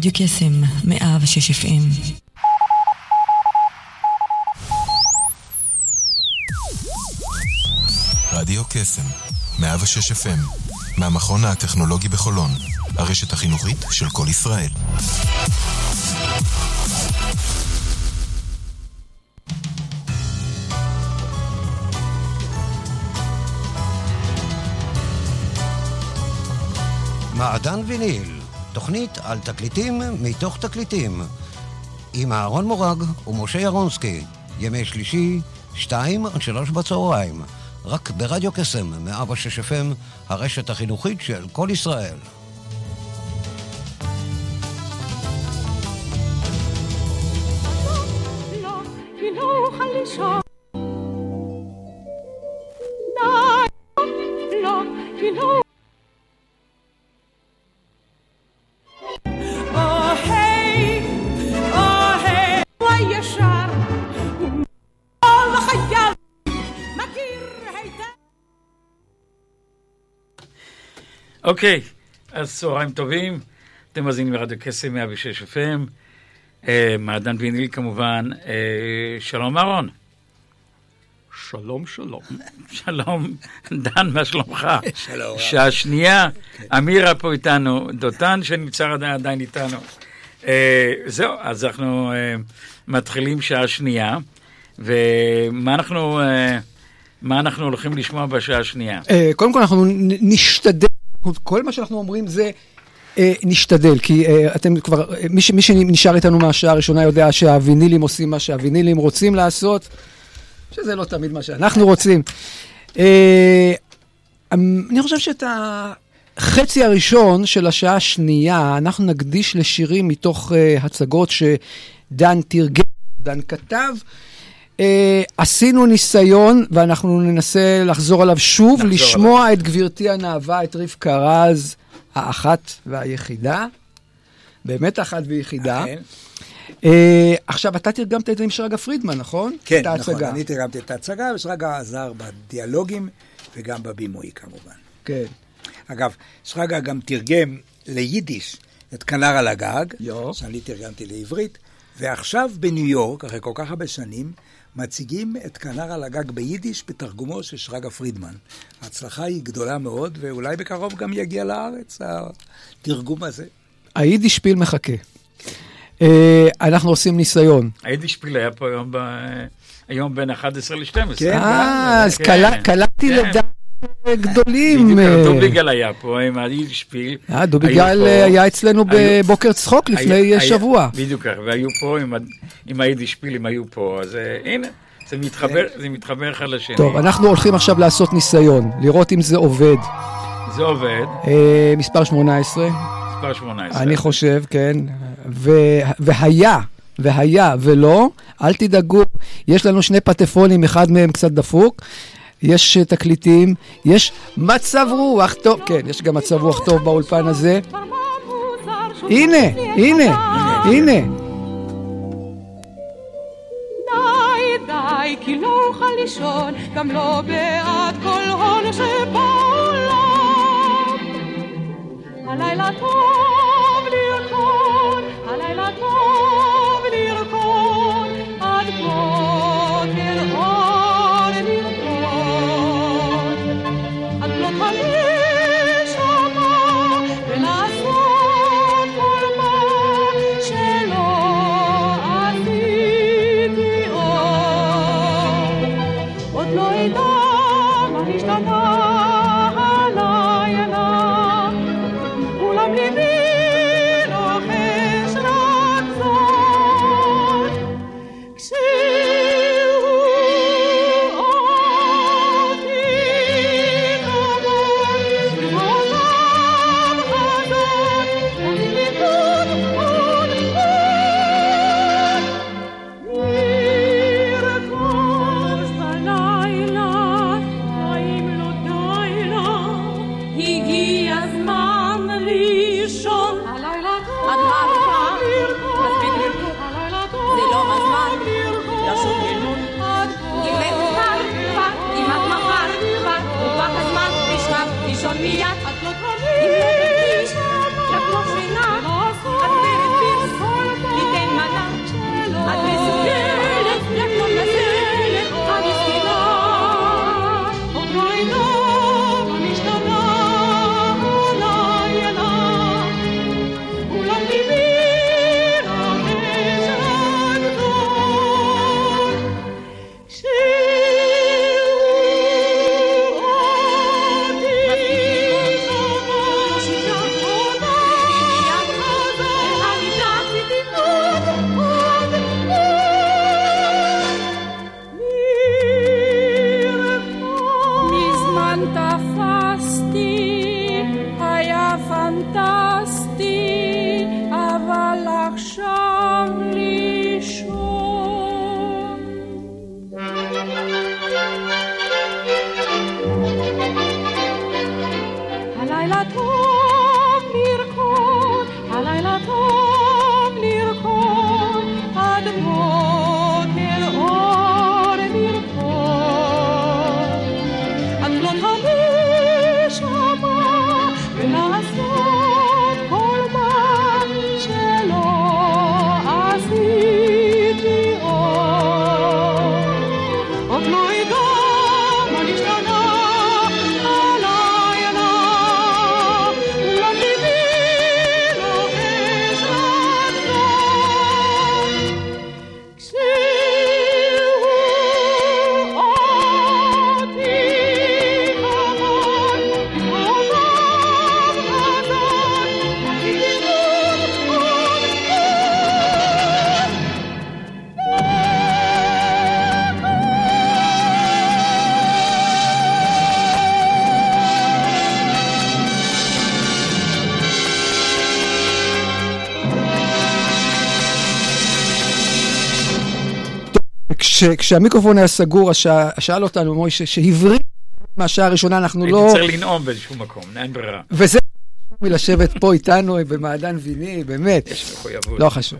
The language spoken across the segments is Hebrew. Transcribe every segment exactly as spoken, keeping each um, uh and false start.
רדיו קסם, מאה ושש אף אם. רדיו קסם, מאה ושש אף אם, מהמכון הטכנולוגי בחולון, הרשת החינוכית של כל ישראל. מעדן ויניל, תוכנית על תקליטים מתוך תקליטים, עם אהרון מורג ומשה ירונסקי, ימי שלישי, שתיים עד שלוש בצהריים, רק ברדיו קסם, מאה ושש אף אם, הרשת החינוכית של כל ישראל. אוקיי, אז צהריים טובים, אתם מאזינים לרדיו קסם מאה ושש אף אם, מעדן ויניל כמובן, שלום אהרון. שלום, שלום. שלום, דן, מה שלומך? שלום. שעה שנייה, אמירה פה איתנו, דותן שנמצא עדיין איתנו. זהו, אז אנחנו מתחילים שעה שנייה, ומה אנחנו, מה אנחנו הולכים לשמוע בשעה השנייה? קודם כל אנחנו נשתדל, כל מה שאנחנו אומרים זה נשתדל, כי אתם כבר, מי שנשאר איתנו מהשעה הראשונה יודע שהווינילים עושים מה שהווינילים רוצים לעשות, שזה לא תמיד מה שאנחנו רוצים. אני חושב שאת החצי הראשון של השעה השנייה, אנחנו נקדיש לשירים מתוך הצגות שדן תרגם, דן כתב. עשינו ניסיון, ואנחנו ננסה לחזור עליו שוב, לשמוע את גבירתי הנאווה, את רבקה רז, האחת והיחידה. באמת אחת ויחידה. Uh, עכשיו, אתה תרגמת את זה עם שרגא פרידמן, נכון? כן, נכון, אני תרגמתי את ההצגה, ושרגא עזר בדיאלוגים וגם בבימוי כמובן. כן. אגב, שרגא גם תרגם ליידיש את כנר על הגג, יו. שאני תרגמתי לעברית, ועכשיו בניו יורק, אחרי כל כך הרבה שנים, מציגים את כנר על הגג ביידיש בתרגומו של שרגא פרידמן. ההצלחה היא גדולה מאוד, ואולי בקרוב גם יגיע לארץ התרגום הזה. היידיש פיל מחכה. אנחנו עושים ניסיון. היידיש פיל היה פה היום, ב... היום בין אחת עשרה ל-שתים עשרה. כן, אה, אז קלטתי לדעת גדולים. בדיוק, דוביגל היה פה עם היידיש פיל. דוביגל היה אצלנו בבוקר צחוק לפני שבוע. בדיוק, והיו פה עם היידיש פיל, הם היו פה, אז הנה, זה מתחבר, זה מתחבר אחד לשני. טוב, אנחנו הולכים עכשיו לעשות ניסיון, לראות אם זה עובד. זה עובד. מספר שמונה עשרה. מספר שמונה עשרה. אני חושב, כן. והיה, והיה ולא, אל תדאגו, יש לנו שני פטפונים, אחד מהם קצת דפוק, יש תקליטים, יש מצב רוח טוב, כן, יש גם מצב רוח טוב באולפן הזה. הנה, הנה, הנה. די, די, כי לא אוכל לישון, גם לא בעד כל הון שבעולם. הלילה טוב לרקוד, הלילה טוב לרקוד, עד בוקר אור לרקוד. עד לא תנשמה ולעשות כל מה שלא עשיתי עוד. עוד לא ידע מה נשתנה הלילה, אולם ליבי רוחש רק זאת. כשהוא אותי כמון בעולם הזאת, אז ליכוד עוד עוד נרכוש בלילה, האם לא די לה? הגיע הזמן לישון. הלילה טוב לרקוד, מספיק לרקוד, הלילה טוב זה לא הזמן לשוב ללמוד. גילי אוכל כבר, כמעט מחר כבר, ובא הזמן לשכב לישון מיד. אם לא תרגיש, רק לא שינה, אז ברד תפסתי, היה פנטסטי, אבל עכשיו לישון. הלילה טוב לרקוד, הלילה טוב לרקוד, אדמות אל אור לרקוד. אדמות הנשמה ולעשות כל מה שלא עשיתי עוד. עוד לא ידע מה נשתנה הלילה, לא טבעי לא אש רצון. כשהוא אותי חמוד, בזרועותיו חזק, רציתי עוד כש, כשהמיקרופון היה סגור, אז שא- שאל אותנו מוישה שהבריא מהשעה הראשונה, אנחנו הייתי לא... צריך לנאום באיזשהו מקום, אין ברירה. וזה מלשבת פה איתנו במעדן ויני, באמת. יש מחויבות. לא חשוב.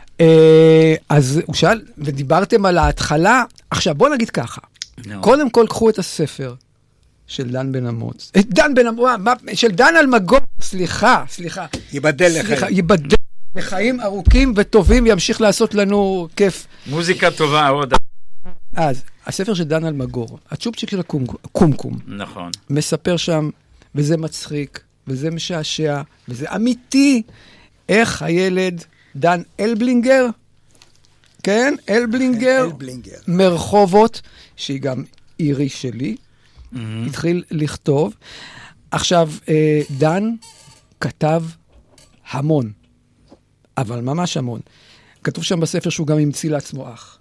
אה, אז הוא שאל, ודיברתם על ההתחלה, עכשיו בוא נגיד ככה, נו. קודם כל קחו את הספר של דן בן אמוץ, אה, דן בן אמוץ, מה- של דן אלמגור, סליחה, סליחה, ייבדל סליחה, לחיים. ייבדל לחיים ארוכים וטובים, ימשיך לעשות לנו כיף. מוזיקה טובה עוד. אז, הספר של דן אלמגור, הצ'ופצ'יק של הקומקום, נכון. מספר שם, וזה מצחיק, וזה משעשע, וזה אמיתי, איך הילד דן אלבלינגר, כן, אלבלינגר, אלבלינגר. מרחובות, שהיא גם עירי שלי, התחיל לכתוב. עכשיו, אה, דן כתב המון, אבל ממש המון. כתוב שם בספר שהוא גם המציא לעצמו אח.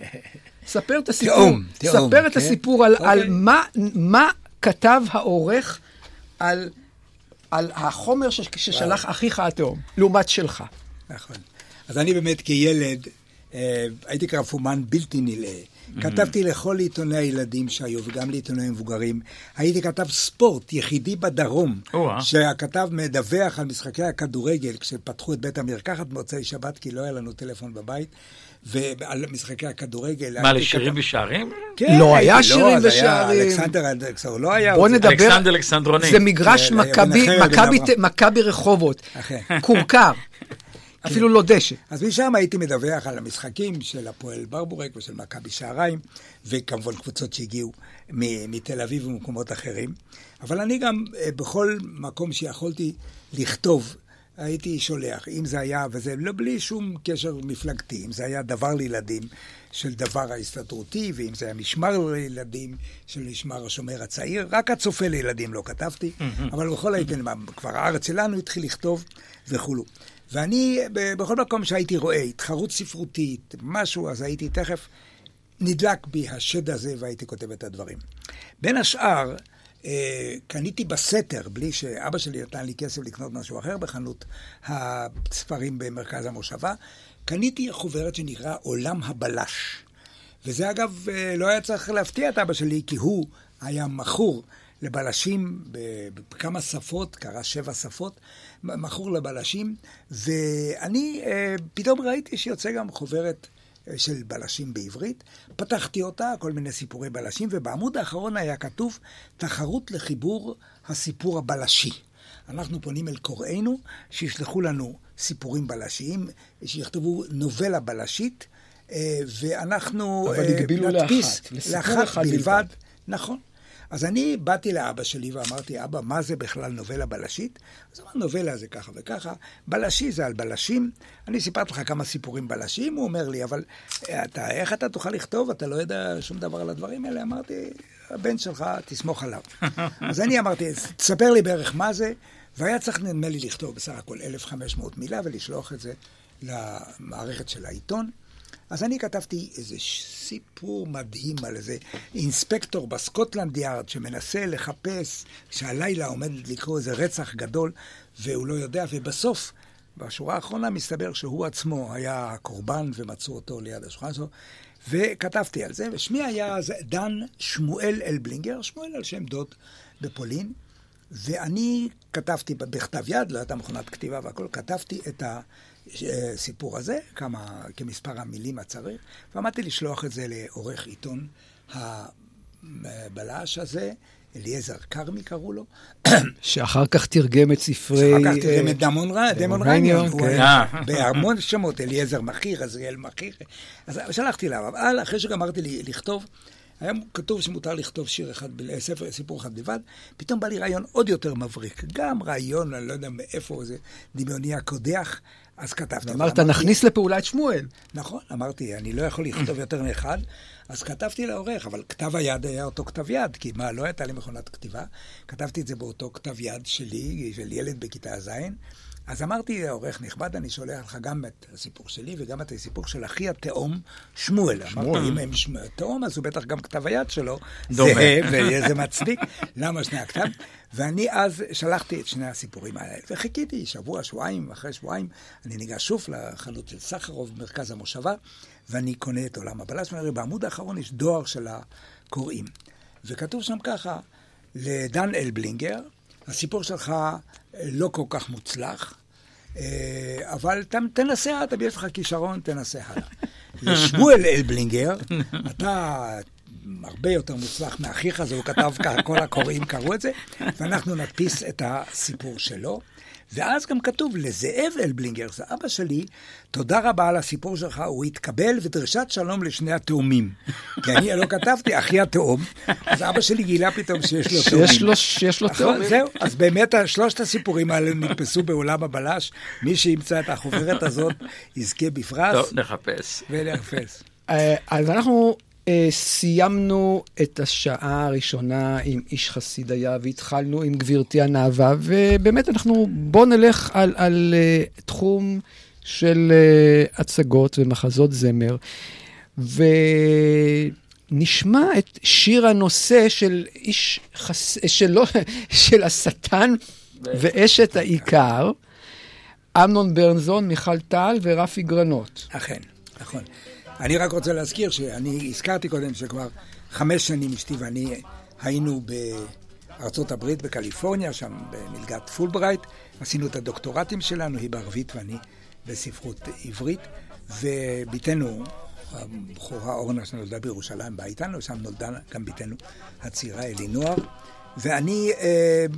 ספר את הסיפור, תאום, תאום, ספר את כן. הסיפור על, אוקיי. על מה, מה כתב העורך על, על החומר ש, ששלח אחיך התאום, לעומת שלך. נכון. אז אני באמת כילד, אה, הייתי קרפומן בלתי נלאה. כתבתי לכל עיתוני הילדים שהיו, וגם לעיתוני מבוגרים. הייתי כתב ספורט יחידי בדרום, או-אה. שהכתב מדווח על משחקי הכדורגל, כשפתחו את בית המרקחת במוצאי שבת, כי לא היה לנו טלפון בבית, ועל משחקי הכדורגל. מה, הייתי לשירים כתב- ושערים? כן, לא היה הייתי, שירים זה היה ושערים. אלכסנדר אלכסנדר, לא היה. בוא זה- נדבר, אלכסנדר אלכסנדרוני. זה מגרש כן, מכבי, בן אחר, מכבי, בן ת- מכבי רחובות, אחר. קורקר, אפילו לא דשא. אז משם הייתי מדווח על המשחקים של הפועל ברבורק ושל מכבי שעריים, וכמובן קבוצות שהגיעו מ- מתל אביב ומקומות אחרים. אבל אני גם אה, בכל מקום שיכולתי לכתוב, הייתי שולח. אם זה היה, וזה לא בלי שום קשר מפלגתי, אם זה היה דבר לילדים של דבר ההסתדרותי, ואם זה היה משמר לילדים של משמר השומר הצעיר, רק הצופה לילדים לא כתבתי, אבל בכל העיתונים, כבר הארץ שלנו התחיל לכתוב וכולו. ואני, ב- בכל מקום שהייתי רואה התחרות ספרותית, משהו, אז הייתי תכף נדלק בי השד הזה והייתי כותב את הדברים. בין השאר, אה, קניתי בסתר, בלי שאבא שלי נתן לי כסף לקנות משהו אחר בחנות הספרים במרכז המושבה, קניתי חוברת שנקרא עולם הבלש. וזה אגב אה, לא היה צריך להפתיע את אבא שלי, כי הוא היה מכור לבלשים ב- בכמה שפות, קרא שבע שפות, מכור לבלשים, ואני אה, פתאום ראיתי שיוצא גם חוברת אה, של בלשים בעברית, פתחתי אותה, כל מיני סיפורי בלשים, ובעמוד האחרון היה כתוב תחרות לחיבור הסיפור הבלשי. אנחנו פונים אל קוראינו, שישלחו לנו סיפורים בלשיים, שיכתבו נובלה בלשית, אה, ואנחנו אבל אה, הגבילו נדפיס לאחת, לסיפור לאחת אחד בלבד. בלבד. נכון. אז אני באתי לאבא שלי ואמרתי, אבא, מה זה בכלל נובלה בלשית? אז הוא אמר, נובלה זה ככה וככה, בלשי זה על בלשים. אני סיפרתי לך כמה סיפורים בלשים, הוא אומר לי, אבל אתה, איך אתה תוכל לכתוב? אתה לא יודע שום דבר על הדברים האלה? אמרתי, הבן שלך, תסמוך עליו. אז אני אמרתי, תספר לי בערך מה זה, והיה צריך נדמה לי לכתוב בסך הכל אלף וחמש מאות מילה, ולשלוח את זה למערכת של העיתון. אז אני כתבתי איזה סיפור מדהים על איזה אינספקטור בסקוטלנד יארד שמנסה לחפש שהלילה עומד לקרוא איזה רצח גדול והוא לא יודע, ובסוף, בשורה האחרונה מסתבר שהוא עצמו היה הקורבן ומצאו אותו ליד השולחן שלו, וכתבתי על זה, ושמי היה דן שמואל אלבלינגר, שמואל על שם דוד בפולין, ואני כתבתי בכתב יד, לא הייתה מכונת כתיבה והכל, כתבתי את הסיפור הזה, כמה, כמספר המילים הצריך, ועמדתי לשלוח את זה לעורך עיתון הבלש הזה, אליעזר קרמי קראו לו. שאחר כך תרגם את ספרי... אחר כך תרגם את דמון רניון, הוא היה בהמון שמות, אליעזר מחיר, עזריאל מחיר. אז שלחתי לה, אבל אחרי שגמרתי לכתוב, היה כתוב שמותר לכתוב שיר אחד, ספר, סיפור אחד בלבד, פתאום בא לי רעיון עוד יותר מבריק. גם רעיון, אני לא יודע מאיפה, זה דמיוני הקודח, אז כתבתי. אמרת, נכניס לפעולה את שמואל. נכון, אמרתי, אני לא יכול לכתוב יותר מאחד, אז כתבתי לעורך, אבל כתב היד היה אותו כתב יד, כי מה, לא הייתה לי מכונת כתיבה, כתבתי את זה באותו כתב יד שלי, של ילד בכיתה זין, אז אמרתי לעורך נכבד, אני שולח לך גם את הסיפור שלי, וגם את הסיפור של אחי התאום, שמואל. אמרתי, אם הם תאום, אז הוא בטח גם כתב היד שלו, זהה, וזה מצדיק, למה שני הכתב? ואני אז שלחתי את שני הסיפורים האלה, וחיכיתי שבוע, שבועיים, אחרי שבועיים, אני ניגש שוב לחנות של סחרוב, מרכז המושבה, ואני קונה את עולם הבלש, ואני רואה, בעמוד האחרון יש דואר של הקוראים. וכתוב שם ככה, לדן אלבלינגר, הסיפור שלך לא כל כך מוצלח, אבל תנסה, אתה יש לך כישרון, תנסה הלאה. לשמואל אלבלינגר, אתה הרבה יותר מוצלח מאחיך, אז הוא כתב ככה, כל הקוראים קראו את זה, ואנחנו נדפיס את הסיפור שלו. ואז גם כתוב לזאב אלבלינגר, זה אבא שלי, תודה רבה על הסיפור שלך, הוא התקבל ודרישת שלום לשני התאומים. כי אני לא כתבתי, אחי התאום, אז אבא שלי גילה פתאום שיש לו תאומים. שיש לו, שיש לו תאומים. זהו, אז באמת שלושת הסיפורים האלה נתפסו בעולם הבלש, מי שימצא את החוברת הזאת יזכה בפרס. טוב, נחפש. ונחפש. אז אנחנו... סיימנו את השעה הראשונה עם איש חסידיה, והתחלנו עם גבירתי הנאווה, ובאמת אנחנו, בוא נלך על, על uh, תחום של uh, הצגות ומחזות זמר, ונשמע את שיר הנושא של איש חס... של, של השטן ואשת העיקר, אמנון ברנזון, מיכל טל ורפי גרנות. אכן, נכון. אני רק רוצה להזכיר שאני הזכרתי קודם שכבר חמש שנים אשתי ואני היינו בארצות הברית, בקליפורניה, שם במלגת פולברייט, עשינו את הדוקטורטים שלנו, היא בערבית ואני בספרות עברית, וביתנו, הבחורה אורנה שנולדה בירושלים, באה איתנו, שם נולדה גם ביתנו הצעירה אלינוער, ואני אה,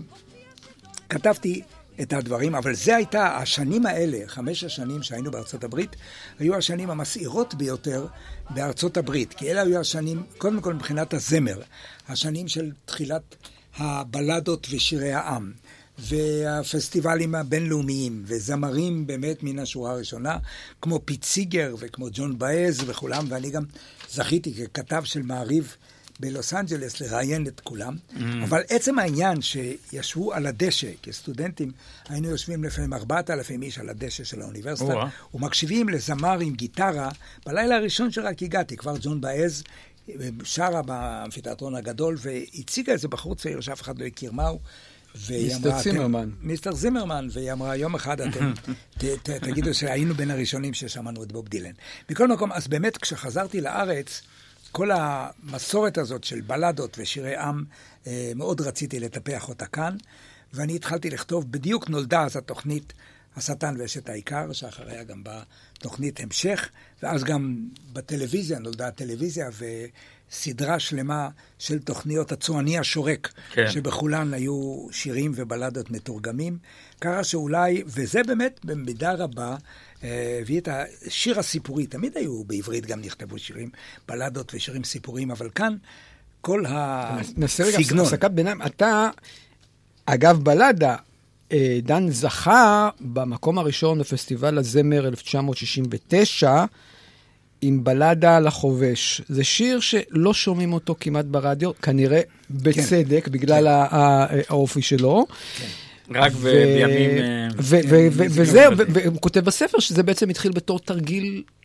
כתבתי את הדברים, אבל זה הייתה, השנים האלה, חמש השנים שהיינו בארצות הברית, היו השנים המסעירות ביותר בארצות הברית, כי אלה היו השנים, קודם כל מבחינת הזמר, השנים של תחילת הבלדות ושירי העם, והפסטיבלים הבינלאומיים, וזמרים באמת מן השורה הראשונה, כמו פיט סיגר וכמו ג'ון באז וכולם, ואני גם זכיתי ככתב של מעריב, בלוס אנג'לס לראיין את כולם, mm. אבל עצם העניין שישבו על הדשא, כסטודנטים, היינו יושבים לפעמים ארבעת אלפים איש על הדשא של האוניברסיטה, oh. ומקשיבים לזמר עם גיטרה, בלילה הראשון שרק הגעתי, כבר ג'ון באז שרה באמפיתיאטרון הגדול, והציגה איזה בחור צעיר שאף אחד לא הכיר מהו, מיסטר זימרמן. מיסטר זימרמן, והיא אמרה, יום אחד אתם ת, ת, תגידו שהיינו בין הראשונים ששמענו את בוב דילן. מכל מקום, אז באמת כשחזרתי לארץ, כל המסורת הזאת של בלדות ושירי עם, מאוד רציתי לטפח אותה כאן, ואני התחלתי לכתוב, בדיוק נולדה אז התוכנית השטן ואשת העיקר, שאחריה גם באה תוכנית המשך, ואז גם בטלוויזיה נולדה הטלוויזיה, וסדרה שלמה של תוכניות הצועני השורק, כן. שבכולן היו שירים ובלדות מתורגמים, קרה שאולי, וזה באמת במידה רבה, הביא את השיר הסיפורי, תמיד היו בעברית גם נכתבו שירים, בלדות ושירים סיפוריים, אבל כאן כל הסגנון. נעשה רגע הפסקת ביניים, אתה, אגב בלדה, דן זכה במקום הראשון בפסטיבל הזמר אלף תשע מאות שישים ותשע, עם בלדה לחובש. זה שיר שלא שומעים אותו כמעט ברדיו, כנראה בצדק, כן. בגלל כן. האופי שלו. כן. רק בימים... וזה, והוא כותב בספר שזה בעצם התחיל בתור תרגיל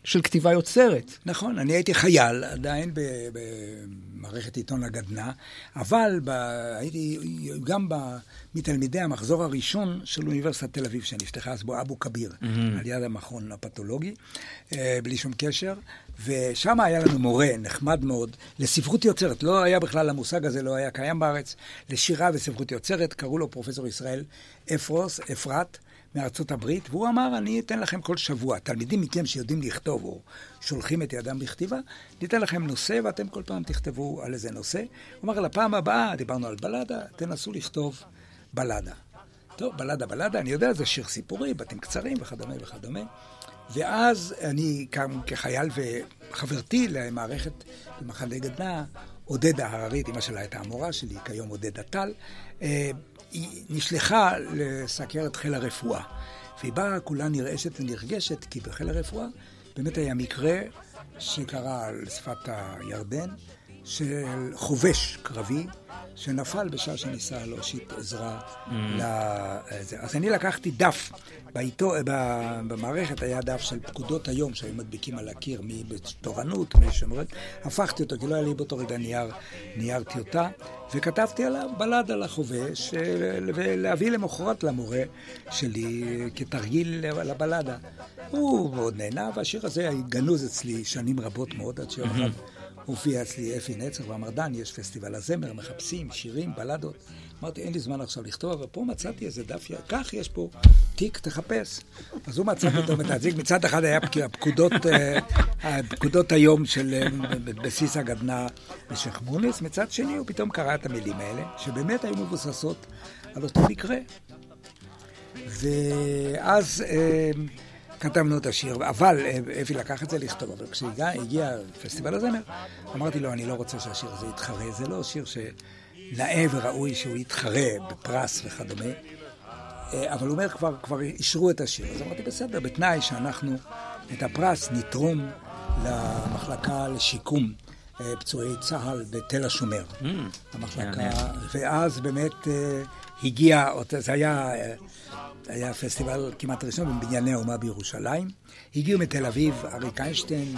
של כתיבה יוצרת. נכון, אני הייתי חייל עדיין במערכת עיתון הגדנ"ע, אבל ב... הייתי גם ב... מתלמידי המחזור הראשון של אוניברסיטת תל אביב, שנפתחה אז בו אבו כביר, mm-hmm. על יד המכון הפתולוגי, בלי שום קשר, ושם היה לנו מורה נחמד מאוד לספרות יוצרת, לא היה בכלל המושג הזה, לא היה קיים בארץ, לשירה וספרות יוצרת, קראו לו פרופסור ישראל אפרוס, אפרת, מארצות הברית, והוא אמר, אני אתן לכם כל שבוע, תלמידים מכם שיודעים לכתוב או שולחים את ידם בכתיבה, ניתן לכם נושא ואתם כל פעם תכתבו על איזה נושא. הוא אמר, לפעם הבאה, דיברנו על בלדה, תנסו לכתוב בלדה. טוב, בלדה, בלדה, אני יודע, זה שיר סיפורי, בתים קצרים וכדומה וכדומה. ואז אני קם כחייל וחברתי למערכת במחנה גדנ"ע, עודדה הררית, אמא שלה הייתה המורה שלי, כיום עודדה טל, היא נשלחה לסקר את חיל הרפואה. והיא באה כולה נרעשת ונרגשת, כי בחיל הרפואה באמת היה מקרה שקרה על שפת הירדן, של חובש קרבי, שנפל בשעה שניסה להושיט עזרה mm. לזה. אז אני לקחתי דף, באיתו, במערכת היה דף של פקודות היום, שהיו מדביקים על הקיר, מי בתורנות, מי שמרת, הפכתי אותו, כי לא היה לי באותו רגע נייר, נייר טיוטה, וכתבתי עליו בלד על החובש, ולהביא למחרת למורה שלי כתרגיל לבלדה. הוא מאוד נהנה, והשיר הזה גנוז אצלי שנים רבות מאוד, עד שיום אחד הופיע אצלי אפי נצר ואמר, דן, יש פסטיבל הזמר, מחפשים, שירים, בלדות. אמרתי, אין לי זמן עכשיו לכתוב, אבל פה מצאתי איזה דף, כך יש פה תיק, תחפש. אז הוא מצא פתאום את התיק, מצד אחד היה פקודות, פקודות היום של בסיס הגדנ"ע בשייח' מוניס, מצד שני הוא פתאום קרא את המילים האלה, שבאמת היו מבוססות על אותו מקרה. ואז כתבנו את השיר, אבל אפי לקח את זה לכתוב, אבל כשהגיע פסטיבל הזמר, אמרתי לו, אני לא רוצה שהשיר הזה יתחרה, זה לא שיר שנאה וראוי שהוא יתחרה בפרס וכדומה, אבל הוא אומר, כבר, כבר אישרו את השיר, אז אמרתי, בסדר, בתנאי שאנחנו את הפרס נתרום למחלקה לשיקום פצועי צה"ל בתל השומר, המחלקה, ואז באמת הגיע, זה היה... היה פסטיבל כמעט ראשון בבנייני האומה בירושלים. הגיעו מתל אביב אריק איינשטיין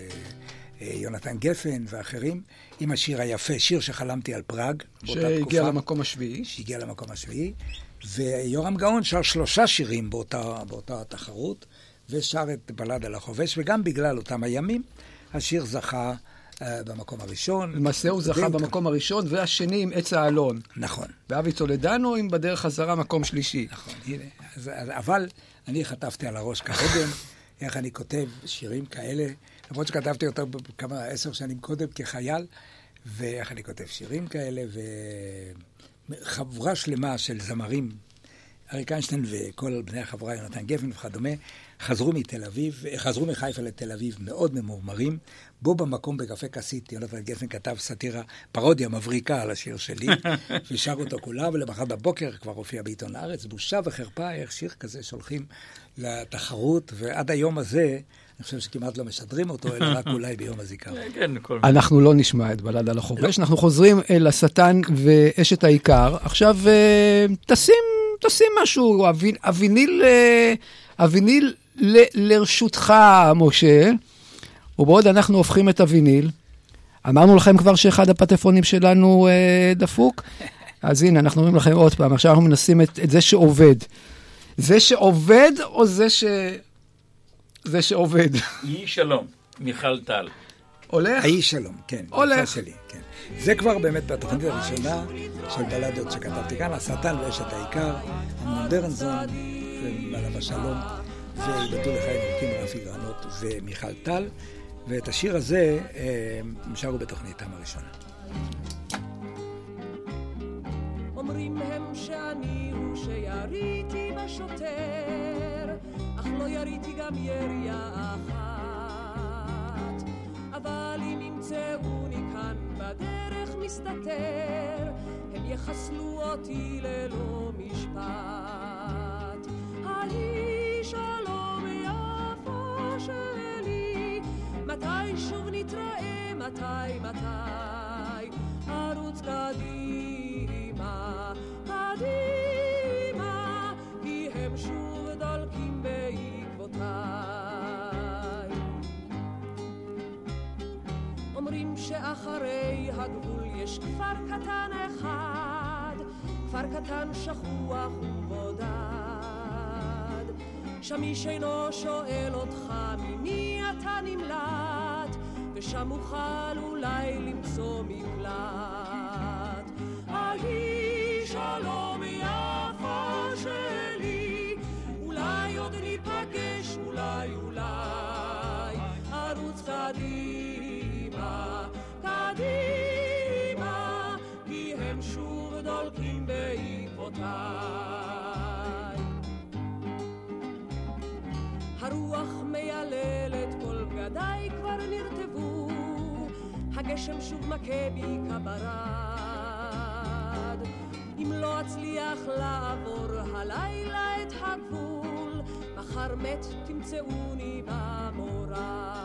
ויונתן גפן ואחרים, עם השיר היפה, שיר שחלמתי על פראג. שהגיע למקום השביעי. שהגיע למקום השביעי. ויורם גאון שר שלושה שירים באותה, באותה תחרות, ושר את בלד על החובש, וגם בגלל אותם הימים, השיר זכה במקום הראשון. למעשה הוא זכה במקום הראשון, והשני עם עץ האלון. נכון. ואבי צולדנו עם בדרך חזרה מקום שלישי. נכון, הנה. אז, אבל אני חטפתי על הראש כהוגן, איך אני כותב שירים כאלה, למרות שכתבתי יותר כמה עשר שנים קודם כחייל, ואיך אני כותב שירים כאלה, וחבורה שלמה של זמרים, אריק איינשטיין וכל בני החבורה, יונתן גפן וכדומה, חזרו מתל אביב, חזרו מחיפה לתל אביב מאוד ממורמרים, בו במקום בקפה כסית, יונתן גפן כתב סאטירה, פרודיה מבריקה על השיר שלי, ושר אותו כולה, ולמחרת בבוקר כבר הופיע בעיתון הארץ, בושה וחרפה, איך שיר כזה שולחים לתחרות, ועד היום הזה, אני חושב שכמעט לא משדרים אותו, אלא רק אולי ביום הזיכרון. אנחנו לא נשמע את בלד על החובש, אנחנו חוזרים אל השטן ואשת העיקר. עכשיו תשים, תשים משהו, אביניל, אביניל לרשותך, משה, ובעוד אנחנו הופכים את הוויניל, אמרנו לכם כבר שאחד הפטפונים שלנו אה, דפוק, אז הנה, אנחנו אומרים לכם עוד פעם, עכשיו אנחנו מנסים את, את זה שעובד. זה שעובד או זה ש... זה שעובד? יהי שלום, מיכל טל. הולך? יהי שלום, כן. הולך. שלי, כן. זה כבר באמת בתוכנית הראשונה של בלדות שכתבתי כאן, השטן ואשת העיקר, המונדרנזון, ועליו השלום, ויבטאו לחיים ארוכים רפי גרנות ומיכל טל, ואת השיר הזה הם שרו בתוכניתם הראשונה. אומרים הם שאני הוא שיריתי בשוטר, אך לא יריתי גם ירייה אחת, אבל אם ימצאוני כאן בדרך מסתתר, הם יחסלו אותי ללא משפט. היי שלום יפה שלי, מתי שוב נתראה, מתי מתי ערוץ קדימה, קדימה, כי הם שוב דולקים בעקבותיי. שאחרי הגבול יש כפר קטן אחד, כפר קטן שכוח ובודד. שם איש אינו שואל אותך ממי אתה נמלט, ושם אוכל אולי למצוא מקלט. אהי שלום יפה שלי, אולי עוד ניפגש, אולי אולי ערוץ קדימה, קדימה, כי הם שוב דולקים בעקבותיי. הרוח מייללת, כל בגדיי כבר נרטבו, הגשם שוב מכה בי כברד. אם לא אצליח לעבור הלילה את הגבול, מחר מת תמצאוני במורד.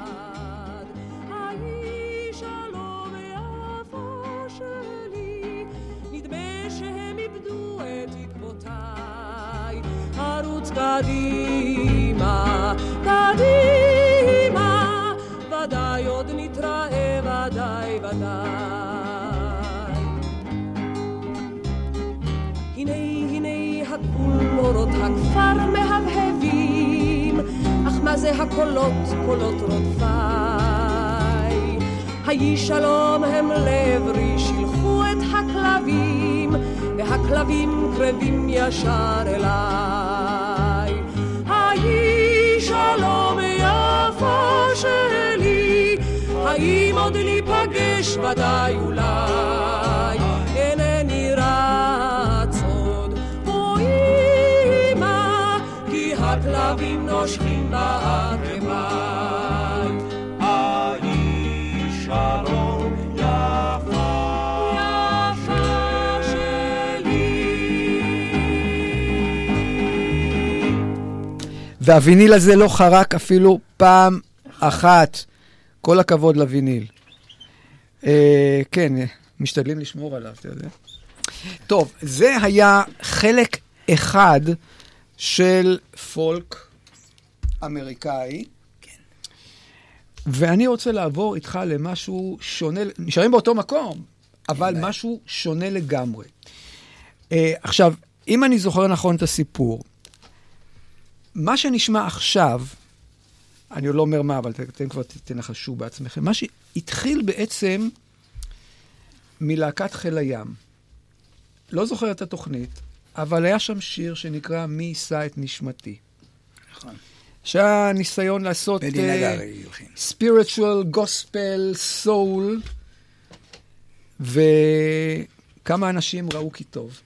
היי שלום יפה שלי, נדמה שהם איבדו את עקבותיי. ערוץ קדימה, קדימה, ודאי עוד נתראה, ודאי ודאי. הנה הנה הגבול, אורות הכפר מהבהבים, אך מה זה הקולות, קולות רודפיי? היי שלום הם לעברי, שילחו את הכלבים, והכלבים קרבים ישר אליי. היי שלום יפה שלי, האם עוד ניפגש, ודאי אולי. אינני רץ עוד, או אמא, כי הכלבים נושכים בעקביי. היי שלום יפה, יפה שלי. והוויניל הזה לא חרק אפילו פעם אחת. כל הכבוד לוויניל. אה, כן, משתדלים לשמור עליו, אתה יודע. טוב, זה היה חלק אחד של פולק אמריקאי. כן. ואני רוצה לעבור איתך למשהו שונה, נשארים באותו מקום, אבל כן, משהו שונה לגמרי. אה, עכשיו, אם אני זוכר נכון את הסיפור, מה שנשמע עכשיו, אני לא אומר מה, אבל אתם כבר תנחשו בעצמכם. מה שהתחיל בעצם מלהקת חיל הים. לא זוכר את התוכנית, אבל היה שם שיר שנקרא מי יישא את נשמתי. נכון. שהיה ניסיון לעשות בני נגרי, יוחין. spiritual, gospel, soul, וכמה אנשים ראו כי טוב.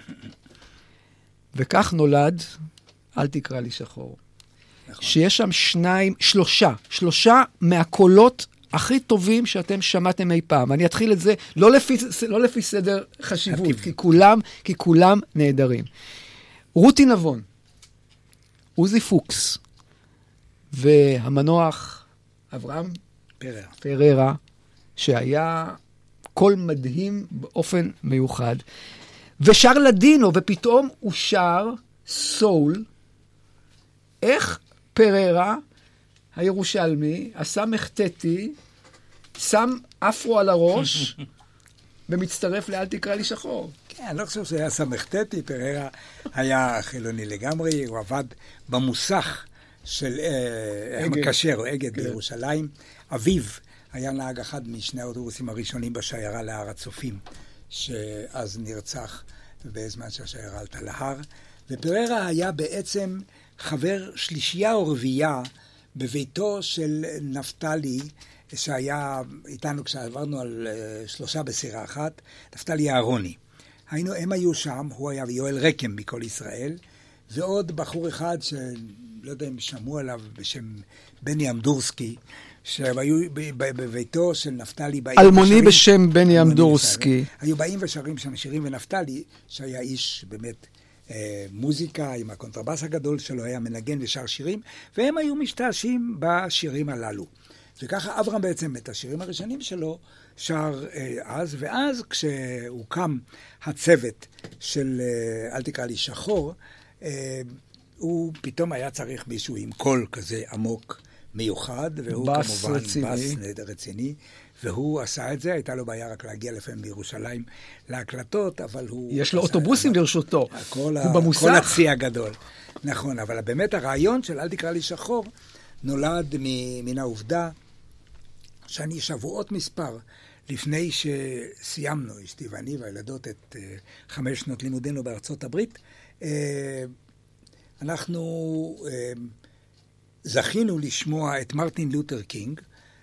וכך נולד, אל תקרא לי שחור. שיש שם שניים, שלושה, שלושה מהקולות הכי טובים שאתם שמעתם אי פעם. אני אתחיל את זה, לא לפי, לא לפי סדר חשיבות, כי כולם, כי כולם נהדרים. רותי נבון, עוזי פוקס, והמנוח אברהם פררה, פררה, שהיה קול מדהים באופן מיוחד, ושר לדינו, ופתאום הוא שר סול. איך פררה, הירושלמי, הסמכתתי, שם אפרו על הראש, ומצטרף לאל תקרא לי שחור. כן, אני לא חושב שהיה סמכתתי, פררה היה חילוני לגמרי, הוא עבד במוסך של המקשר או אגד בירושלים. אביו היה נהג אחד משני האוטובוסים הראשונים בשיירה להר הצופים, שאז נרצח בזמן שהשיירה עלתה להר, ופררה היה בעצם חבר שלישייה או רביעייה בביתו של נפתלי, שהיה איתנו כשעברנו על uh, שלושה בסירה אחת, נפתלי אהרוני. היינו, הם היו שם, הוא היה ויואל רקם מכל ישראל, ועוד בחור אחד שלא יודע אם שמעו עליו בשם בני אמדורסקי, שהיו בביתו של נפתלי. אלמוני בשם בני אמדורסקי. היו באים ושרים שם שירים, ונפתלי, שהיה איש באמת מוזיקה עם הקונטרבס הגדול שלו, היה מנגן ושר שירים, והם היו משתעשים בשירים הללו. וככה אברהם בעצם את השירים הראשונים שלו שר אז, ואז כשהוקם הצוות של אל תקרא לי שחור, הוא פתאום היה צריך מישהו עם קול כזה עמוק מיוחד, והוא בס כמובן רציני. בס רציני, והוא עשה את זה, הייתה לו בעיה רק להגיע לפעמים בירושלים להקלטות, אבל הוא... יש לו אוטובוסים לרשותו, הוא במוסך. כל הצי הגדול. נכון, אבל באמת הרעיון של אל תקרא לי שחור נולד מן העובדה שאני שבועות מספר לפני שסיימנו, אשתי ואני והילדות, את חמש שנות לימודינו בארצות הברית, אנחנו זכינו לשמוע את מרטין לותר קינג,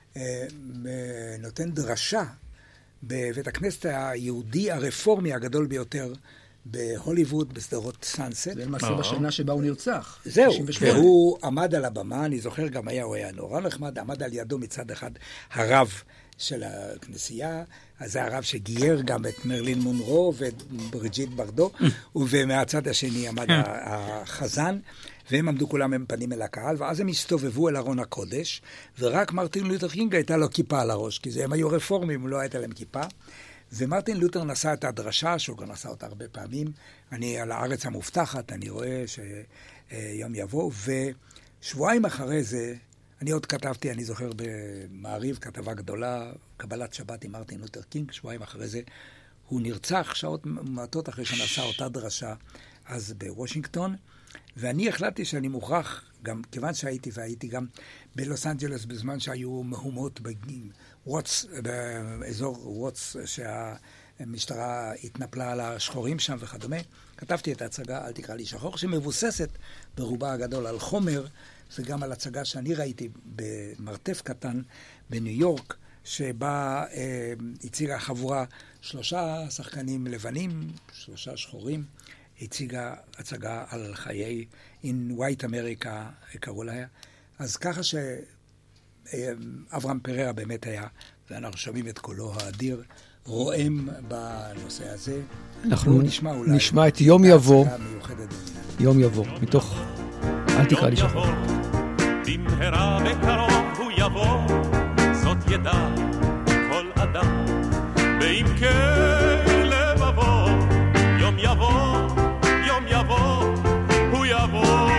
נותן דרשה בבית הכנסת היהודי הרפורמי הגדול ביותר בהוליווד, בסדרות סאנסט. זה למעשה בשנה שבה הוא נרצח. זהו, והוא עמד על הבמה, אני זוכר גם היה, הוא היה נורא נחמד, עמד על ידו מצד אחד הרב של הכנסייה, אז זה הרב שגייר גם את מרלין מונרו ואת בריג'יט ברדו, ומהצד השני עמד החזן, והם עמדו כולם עם פנים אל הקהל, ואז הם הסתובבו אל ארון הקודש, ורק מרטין לותר קינג הייתה לו כיפה על הראש, כי הם היו רפורמים, לא הייתה להם כיפה, ומרטין לותר נשא את הדרשה, שהוא גם נשא אותה הרבה פעמים, אני על הארץ המובטחת, אני רואה שיום יבוא, ושבועיים אחרי זה, אני עוד כתבתי, אני זוכר במעריב, כתבה גדולה, קבלת שבת עם מרטין לותר קינג, שבועיים אחרי זה, הוא נרצח שעות מעטות אחרי שנשא אותה דרשה, אז בוושינגטון, ואני החלטתי שאני מוכרח, גם כיוון שהייתי והייתי גם בלוס אנג'לס בזמן שהיו מהומות בווטס, באזור ווטס, שהמשטרה התנפלה על השחורים שם וכדומה, כתבתי את ההצגה אל תקרא לי שחור, שמבוססת ברובה הגדול על חומר, וגם על הצגה שאני ראיתי במרתף קטן בניו יורק, שבה אה, הציגה חבורה שלושה שחקנים לבנים, שלושה שחורים, הציגה הצגה על חיי in white America, קראו לה. אז ככה שאברהם פררה באמת היה, ואנחנו שומעים את קולו האדיר, רועם בנושא הזה. אנחנו נשמע, אולי, נשמע את יום יבוא, יום יבוא, מתוך אל תקרא לי שחור. במהרה בקרוב הוא יבוא, זאת ידע כל אדם, בעמקי לבבו, יום יבוא, יום יבוא, הוא יבוא,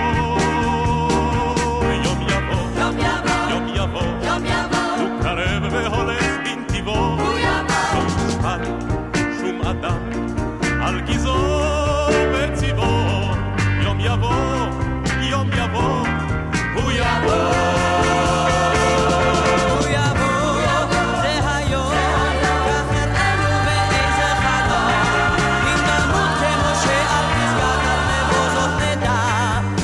יום יבוא, יום יבוא, יום יבוא, יום יבוא, הוא קרב והולך בנתיבו, הוא יבוא, לא יושפל שום אדם על גזעו וציבו, יום יבוא, יום יבוא, הוא יבוא, הוא יבוא, זה היום, כך הראינו באיזה חלום, אם נמות כמו שעל פסגת הלבו זאת נדע,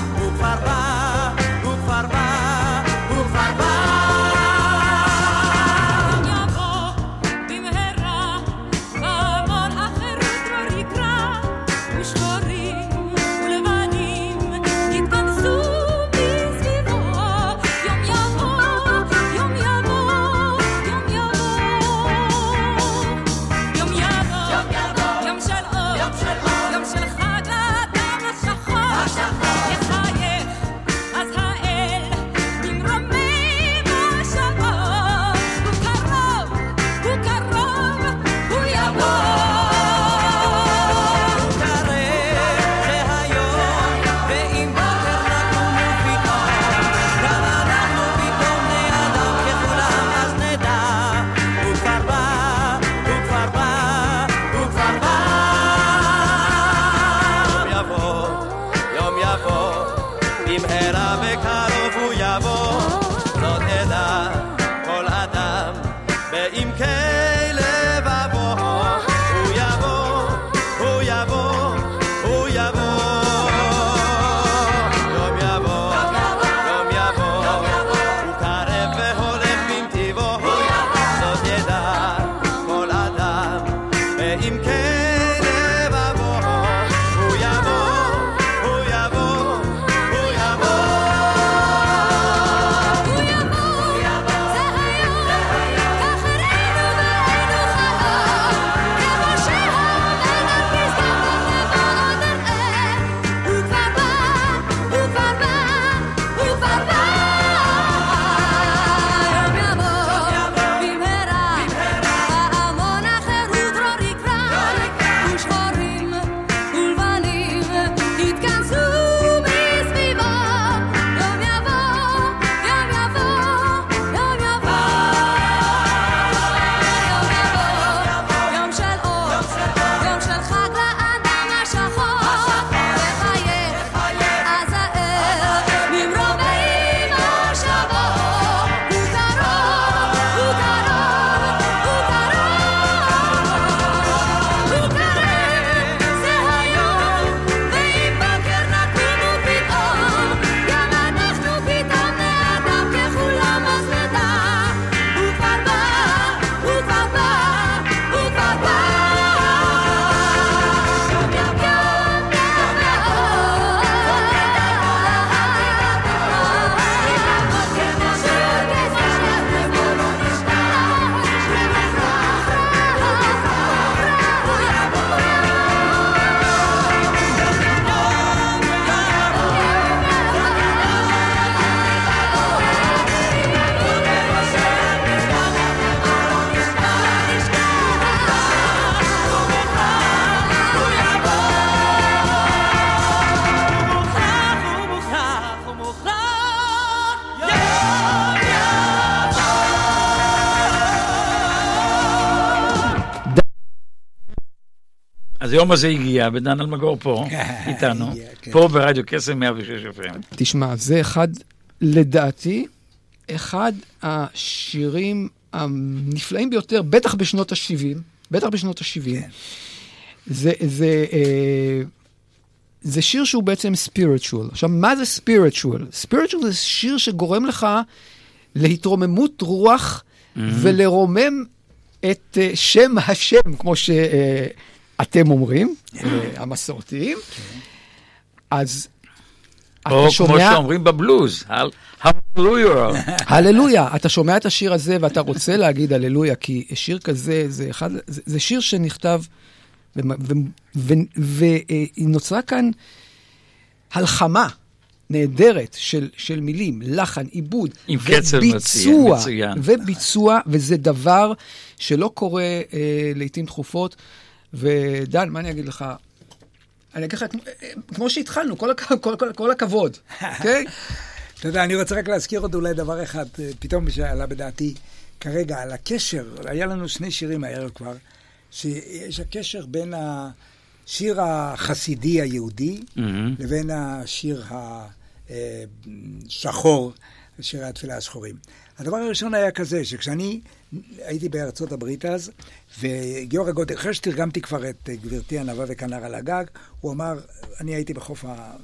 אז היום הזה הגיע, ודן אלמגור פה, איתנו, פה ברדיו קסם מאה ושש אף אם. תשמע, זה אחד, לדעתי, אחד השירים הנפלאים ביותר, בטח בשנות ה-שבעים, בטח בשנות ה-שבעים. זה, זה, אה, זה שיר שהוא בעצם spiritual. עכשיו, מה זה spiritual? spiritual זה שיר שגורם לך להתרוממות רוח mm-hmm. ולרומם את uh, שם השם, כמו שאתם uh, אומרים, uh, המסורתיים. אז או כמו שאומרים בבלוז, הללויה. הללויה. אתה שומע את השיר הזה ואתה רוצה להגיד הללויה, כי שיר כזה זה, אחד, זה, זה שיר שנכתב, ונוצרה כאן הלחמה נהדרת של, של מילים, לחן, עיבוד, עם קצב וביצוע, מצוין. וביצוע, וזה דבר שלא קורה אה, לעתים תכופות. ודן, מה אני אגיד לך? אני אגיד לך, כמו שהתחלנו, כל, כל, כל, כל הכבוד, אוקיי? אתה יודע, אני רוצה רק להזכיר עוד אולי דבר אחד, פתאום שעלה בדעתי, כרגע, על הקשר, היה לנו שני שירים הערב כבר, שיש הקשר בין השיר החסידי היהודי, mm-hmm. לבין השיר השחור, שירי התפילה השחורים. הדבר הראשון היה כזה, שכשאני הייתי בארצות הברית אז, וגיורא גוטר, אחרי שתרגמתי כבר את גברתי ענווה וכנר על הגג, הוא אמר, אני הייתי בחוף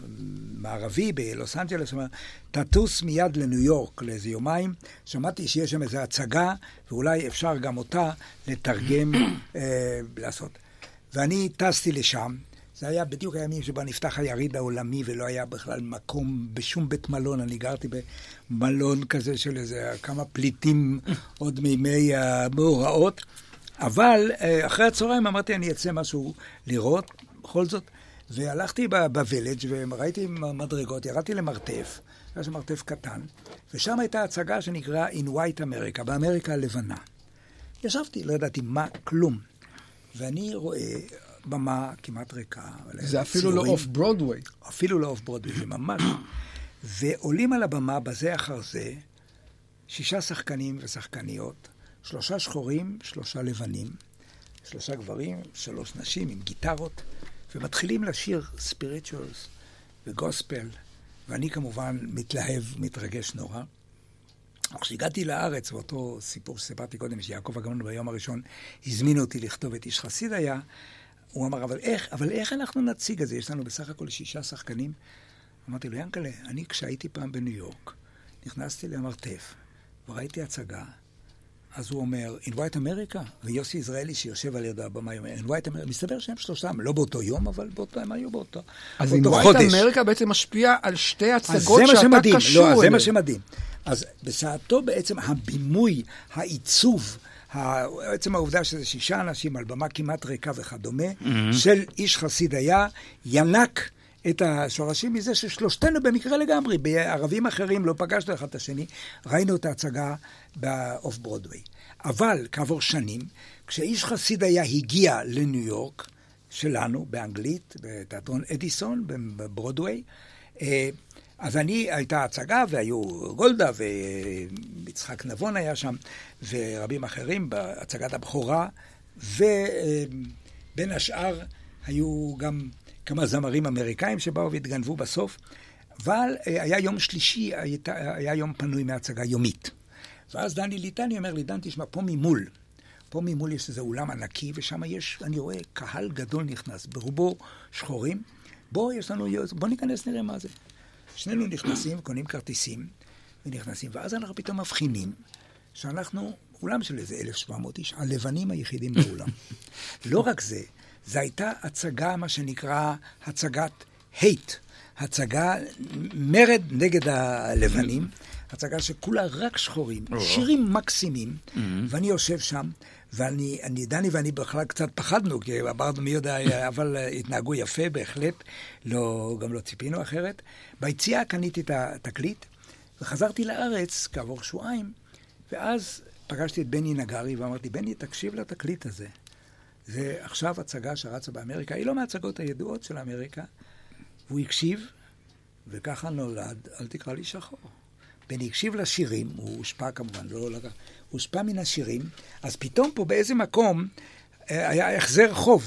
המערבי בלוס אנג'לס, הוא אמר, תטוס מיד לניו יורק לאיזה יומיים, שמעתי שיש שם איזו הצגה, ואולי אפשר גם אותה לתרגם, אה, לעשות. ואני טסתי לשם, זה היה בדיוק הימים שבה נפתח היריד העולמי, ולא היה בכלל מקום בשום בית מלון. אני גרתי במלון כזה של איזה כמה פליטים עוד מימי המאורעות. אבל אחרי הצהריים אמרתי, אני אצא משהו לראות, בכל זאת. והלכתי בווילג' וראיתי מדרגות, ירדתי למרתף, היה שם מרתף קטן, ושם הייתה הצגה שנקרא In White America, באמריקה הלבנה. ישבתי, לא ידעתי מה, כלום. ואני רואה במה כמעט ריקה. זה אפילו ציורים, לא אוף ברודווי. אפילו לא אוף ברודווי, זה ממש. ועולים על הבמה בזה אחר זה, שישה שחקנים ושחקניות, שלושה שחורים, שלושה לבנים, שלושה גברים, שלוש נשים עם גיטרות, ומתחילים לשיר ספיריטואלס וגוספל, ואני כמובן מתלהב, מתרגש נורא. כשהגעתי לארץ, ואותו סיפור שסיפרתי קודם, שיעקב הגאון ביום הראשון הזמין אותי לכתוב את איש חסיד היה, הוא אמר, אבל איך, אבל איך אנחנו נציג את זה? יש לנו בסך הכל שישה שחקנים. אמרתי לו, ינקלה, אני כשהייתי פעם בניו יורק, נכנסתי למרתף, וראיתי הצגה, אז הוא אומר, In White America, ויוסי ישראלי שיושב על ידו הבמה, אומר, In White America, מסתבר שהם שלושתם, לא באותו יום, אבל באותו הם היו באותו, אז באותו In חודש. White America בעצם משפיע על שתי הצגות שאתה שמדהים. קשור אליהם. לא, זה מה שמדהים. אז בשעתו בעצם הבימוי, העיצוב, בעצם העובדה שזה שישה אנשים על במה כמעט ריקה וכדומה, mm-hmm. של איש חסיד היה, ינק את השורשים מזה ששלושתנו במקרה לגמרי, בערבים אחרים לא פגשנו אחד את השני, ראינו את ההצגה באוף ברודווי. אבל כעבור שנים, כשאיש חסיד היה הגיע לניו יורק, שלנו, באנגלית, בתיאטרון אדיסון, בברודווי, אז אני, הייתה הצגה, והיו גולדה, ויצחק נבון היה שם, ורבים אחרים בהצגת הבכורה, ובין השאר היו גם כמה זמרים אמריקאים שבאו והתגנבו בסוף, אבל היה יום שלישי, היה יום פנוי מהצגה יומית. ואז דני ליטני אומר לי, דן, תשמע, פה ממול, פה ממול יש איזה אולם ענקי, ושם יש, אני רואה, קהל גדול נכנס, ברובו שחורים, בוא, יש לנו, בוא ניכנס, נראה מה זה. שנינו נכנסים, קונים כרטיסים, ונכנסים, ואז אנחנו פתאום מבחינים, שאנחנו, אולם של איזה אלף שבע מאות איש, הלבנים היחידים באולם. לא רק זה, זו הייתה הצגה, מה שנקרא, הצגת הייט, הצגה מרד נגד הלבנים, הצגה שכולה רק שחורים, שירים מקסימים, ואני יושב שם, ואני, אני, דני ואני בכלל קצת פחדנו, כי אמרנו מי יודע, אבל התנהגו יפה בהחלט, לא, גם לא ציפינו אחרת. ביציאה קניתי את התקליט, וחזרתי לארץ כעבור שבועיים, ואז פגשתי את בני נגרי, ואמרתי, בני, תקשיב לתקליט הזה. זה עכשיו הצגה שרצה באמריקה, היא לא מהצגות הידועות של אמריקה, והוא הקשיב, וככה נולד, אל תקרא לי שחור. בני הקשיב לשירים, הוא הושפע כמובן, לא לקח, הוא הושפע מן השירים, אז פתאום פה באיזה מקום היה החזר חוב.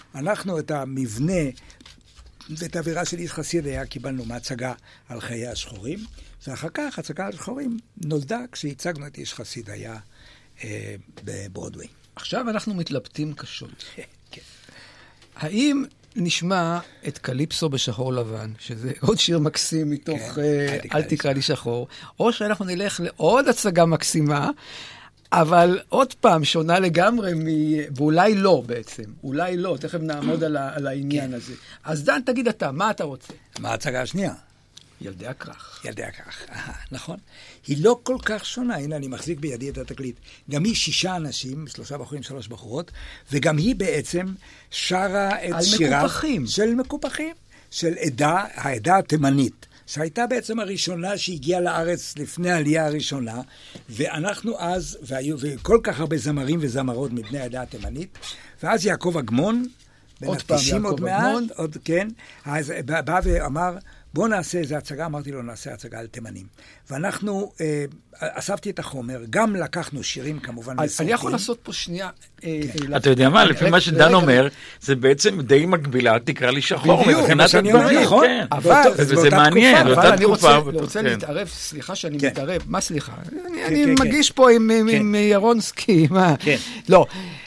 אנחנו את המבנה ואת האווירה של איש חסיד היה קיבלנו מהצגה על חיי השחורים, ואחר כך הצגה על השחורים נולדה כשהצגנו את איש חסיד היה אה, בברודווי. עכשיו אנחנו מתלבטים קשות. כן. האם נשמע את קליפסו בשחור לבן, שזה עוד שיר מקסים מתוך כן, uh, אל תקרא לי שחור, או שאנחנו נלך לעוד הצגה מקסימה, אבל עוד פעם שונה לגמרי, מ... ואולי לא בעצם, אולי לא, תכף נעמוד על, ה... על העניין הזה. אז דן, תגיד אתה, מה אתה רוצה? מה ההצגה השנייה? ילדי הכרך. ילדי הכרך, נכון. היא לא כל כך שונה, הנה אני מחזיק בידי את התקליט. גם היא שישה אנשים, שלושה בחורים, שלוש בחורות, וגם היא בעצם שרה את שירה מקופחים. של מקופחים, של עדה, העדה התימנית, שהייתה בעצם הראשונה שהגיעה לארץ לפני העלייה הראשונה, ואנחנו אז, והיו, וכל כך הרבה זמרים וזמרות מבני העדה התימנית, ואז יעקב אגמון, בן התשעים עוד מעט, עוד, כן, אז בא ואמר, בוא נעשה איזה הצגה, אמרתי לו, נעשה הצגה על תימנים. ואנחנו, אה, אספתי את החומר, גם לקחנו שירים כמובן מסורתיים. אני יכול לעשות פה שנייה... אה, כן. אתה יודע מה, לפי מה שדן אומר, זה בעצם די מקבילה, תקרא לי שחור, מבחינת הדברים, נכון? אבל, וזה מעניין, אבל אני רוצה להתערב, סליחה שאני מתערב, מה סליחה? אני מגיש פה עם ירונסקי, מה? לא,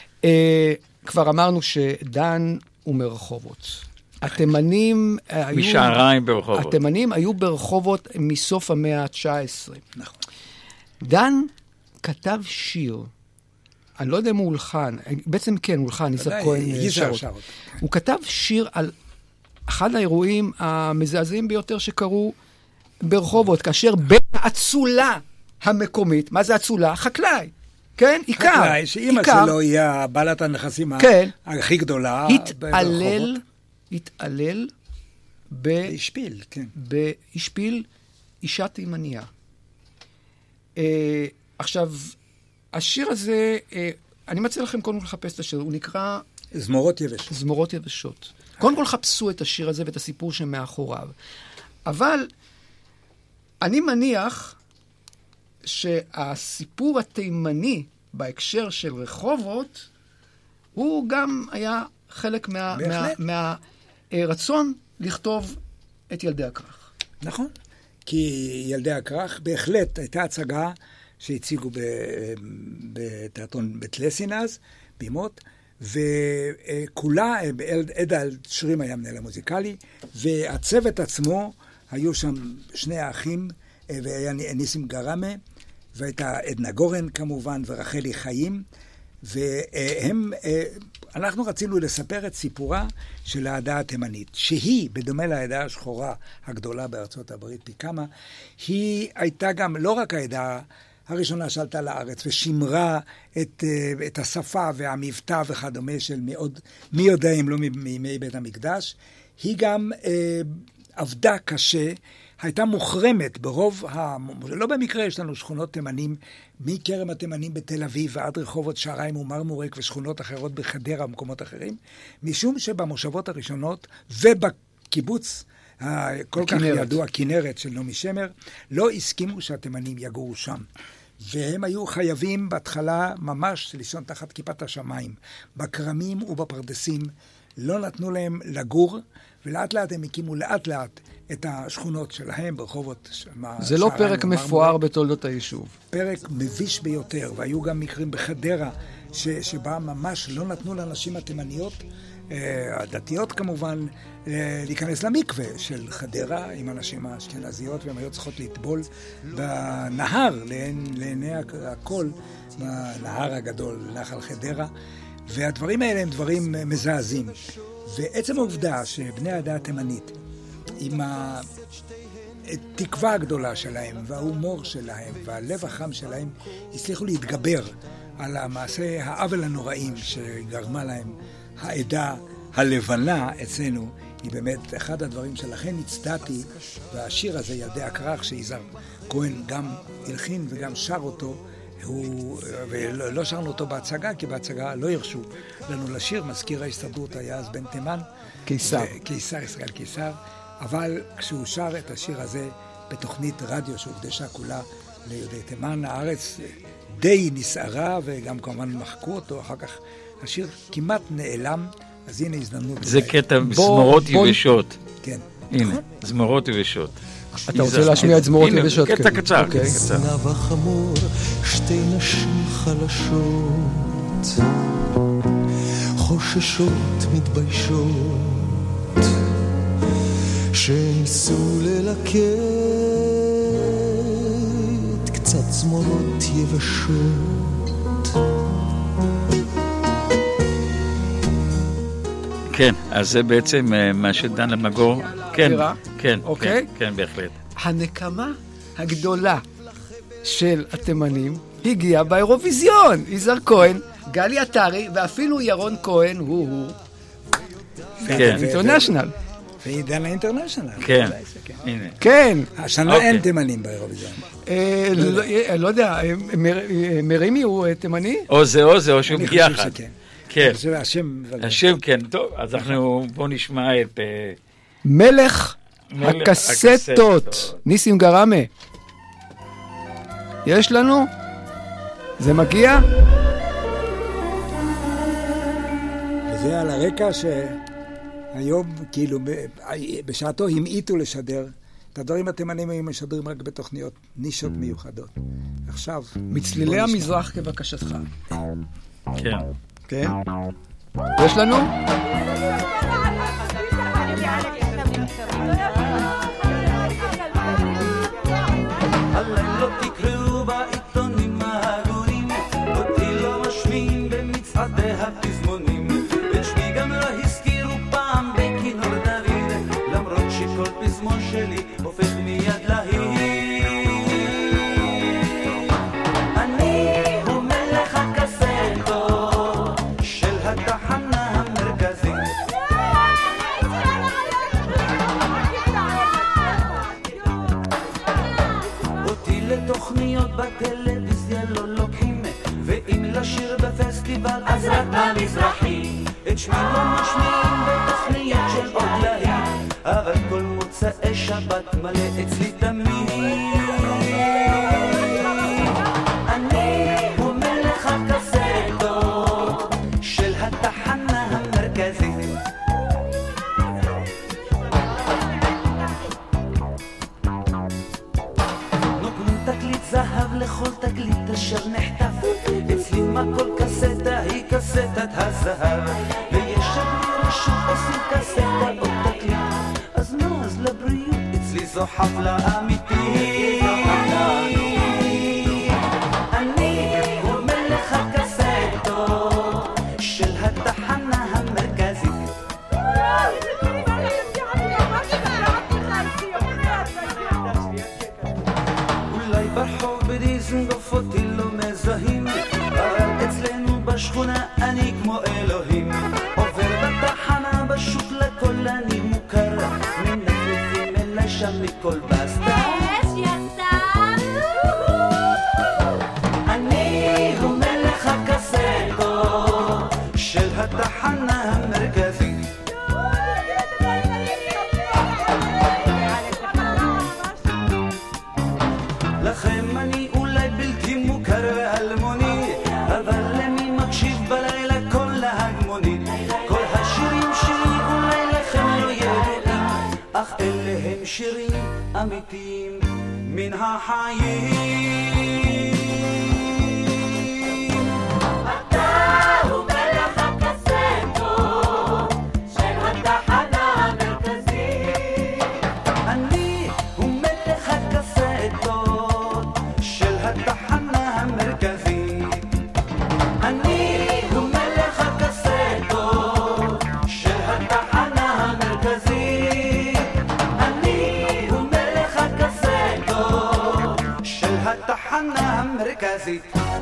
כבר אמרנו שדן הוא מרחובות. התימנים היו... משעריים ברחובות. התימנים היו ברחובות מסוף המאה ה-תשע עשרה. נכון. דן כתב שיר, אני לא יודע אם הוא הולחן, בעצם כן, הוא הולחן, ניסה כהן שרות. הוא כתב שיר על אחד האירועים המזעזעים ביותר שקרו ברחובות, כאשר בין האצולה המקומית, מה זה אצולה? חקלאי. כן, עיקר. חקלאי, שאמא שלו היא בעלת הנכסים הכי גדולה. התעלל... התעלל באשפיל, כן. באשפיל אישה תימניה. אה, עכשיו, השיר הזה, אה, אני מציע לכם קודם כל לחפש את השיר, הוא נקרא... זמורות יבשות. זמורות יבשות. קודם כל חפשו את השיר הזה ואת הסיפור שמאחוריו. אבל אני מניח שהסיפור התימני בהקשר של רחובות, הוא גם היה חלק מה... מה, מה רצון לכתוב את ילדי הכרך. נכון. כי ילדי הכרך בהחלט הייתה הצגה שהציגו בתיאטרון בית לסין אז, בימות, וכולה, עדה שרים היה מנהל המוזיקלי, והצוות עצמו, היו שם שני האחים, והיה ניסים גרמה, והייתה עדנה גורן כמובן, ורחלי חיים, והם... אנחנו רצינו לספר את סיפורה של העדה התימנית, שהיא, בדומה לעדה השחורה הגדולה בארצות הברית פי כמה, היא הייתה גם לא רק העדה הראשונה שעלתה לארץ ושימרה את, את השפה והמבטא וכדומה של מאוד, מי יודע אם לא מימי בית המקדש, היא גם אה, עבדה קשה, הייתה מוחרמת ברוב, ה... לא במקרה יש לנו שכונות תימנים, מכרם התימנים בתל אביב ועד רחובות שעריים ומרמורק ושכונות אחרות בחדרה ומקומות אחרים, משום שבמושבות הראשונות ובקיבוץ כל כך ידוע, כנרת של נעמי שמר, לא הסכימו שהתימנים יגורו שם. והם היו חייבים בהתחלה ממש לישון תחת כיפת השמיים, בקרמים ובפרדסים, לא נתנו להם לגור, ולאט לאט הם הקימו לאט לאט את השכונות שלהם ברחובות. זה לא פרק מפואר בתולדות היישוב. פרק מביש ביותר, והיו גם מקרים בחדרה, ש, שבה ממש לא נתנו לאנשים התימניות, הדתיות כמובן, להיכנס למקווה של חדרה עם הנשים האשכנזיות, והן היו צריכות לטבול בנהר, לעיני הכל, בנהר הגדול, נחל חדרה, והדברים האלה הם דברים מזעזעים. ועצם העובדה שבני העדה התימנית, עם התקווה הגדולה שלהם, וההומור שלהם, והלב החם שלהם, הצליחו להתגבר על המעשה העוול הנוראים שגרמה להם העדה הלבנה אצלנו. היא באמת אחד הדברים שלכן הצדעתי, והשיר הזה, ילדי הכרך, שיזהר כהן גם הלחין וגם שר אותו, הוא, ולא שרנו אותו בהצגה, כי בהצגה לא הרשו לנו לשיר. מזכיר ההסתדרות היה אז בן תימן. קיסר. קיסר, ישראל קיסר. אבל כשהוא שר את השיר הזה בתוכנית רדיו שהוקדשה כולה ליהודי תימן, הארץ די נסערה, וגם כמובן מחקו אותו. אחר כך השיר כמעט נעלם, אז הנה הזדמנות. זה קטע זמורות יבשות. כן. הנה, זמורות יבשות. אתה רוצה להשמיע את זמורות יבשות? קטע קצר. זנב החמור, שתי נשים חלשות, חוששות, מתביישות, שניסו ללקט קצת זמורות יבשות. כן, אז זה בעצם מה שדן למגור. כן, כן, אוקיי. כן, בהחלט. הנקמה הגדולה של התימנים הגיעה באירוויזיון. יזהר כהן, גלי עטרי, ואפילו ירון כהן, הוא הוא. כן. אינטרנשיונל. ועידן האינטרנשיונל. כן, הנה. כן. השנה אין תימנים באירוויזיון. לא יודע, מרימי הוא תימני? או זה או זה, או שהוא ביחד. אני חושב שכן. כן. השם... השם, כן. טוב, אז אנחנו, בואו נשמע את... מלך הקסטות. ניסים גרמה. יש לנו? זה מגיע? וזה על הרקע שהיום, כאילו, בשעתו המעיטו לשדר. את הדברים התימנים היו משדרים רק בתוכניות נישות מיוחדות. עכשיו... מצלילי המזרח כבקשתך. כן. כן? יש לנו? הלילות תקראו בעיתונים ההגונים, אותי לא משמיעים במצעדי הפזמונים, את שמי גם לא הזכירו פעם בכינור דוד, למרות שכל פזמון שלי הופך מיד להיט. אני הוא מלך הקסטות של התחנה המרכזית, לתוכניות בטלוויזיה לא לוקחים, ואם לשיר בפסטיבל אז רק במזרחי. את שמי לא משמיעים בתוכניות של עוד להיט, אבל כל מוצאי שבת מלא אצלי תמיד. אני הוא מלך הקסטות של התחנה המרכזית. זהב לכל תקליט אשר נחטף, אצלי מה כל קסטה היא קסטת הזהב, ויש לי רשות עושים קסטה או תקליט, אז מה אז לבריאות, אצלי זו חפלה אמיתית. אני הוא מלך הקסטות של התחנה המרכזית. ברחוב בדיזנגוף אותי לא מזהים, אבל אצלנו בשכונה אני כמו אלוהים, עובר בתחנה בשוק לכל אני מוכר, מנפלפים אלי שם מכל בסטה. אני הוא מלך הקסטות של התחנה המרכזית. לכם אני אולי בלתי מוכר ואלמוני, אבל למי מקשיב בלילה כל להגמוני, כל השירים שלי אולי לכם לא ידועים, אך אלה הם שירים אמיתיים מן החיים. אתה הוא מלך הקסטות של התחנה המרכזית. אני הוא מלך הקסטות של התחנה המרכזית. אני הוא מלך הקסטות של התחנה המרכזית. אני הוא מלך הקסטות של התחנה המרכזית.